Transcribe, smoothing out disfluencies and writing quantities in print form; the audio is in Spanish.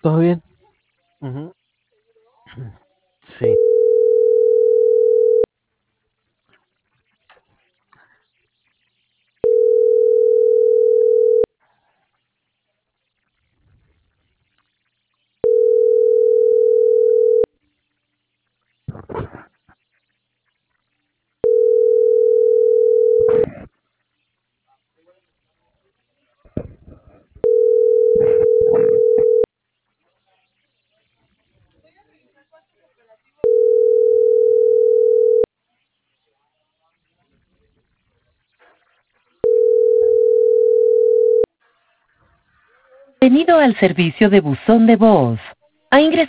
¿Todo bien? Ujú. Sí. Bienvenido al servicio de buzón de voz. Ha ingresado